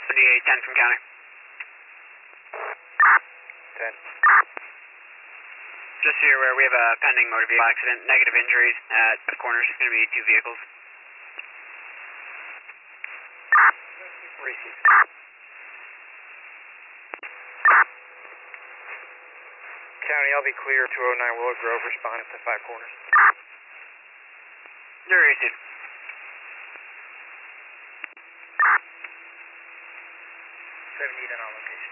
7810 from county. 10. Just so you're aware, we have a pending motor vehicle accident, negative injuries at the corners. It's going to be 2 vehicles. Receive. County, I'll be clear. 209 Willow Grove, responding to 5 corners. You're received. 78 on location.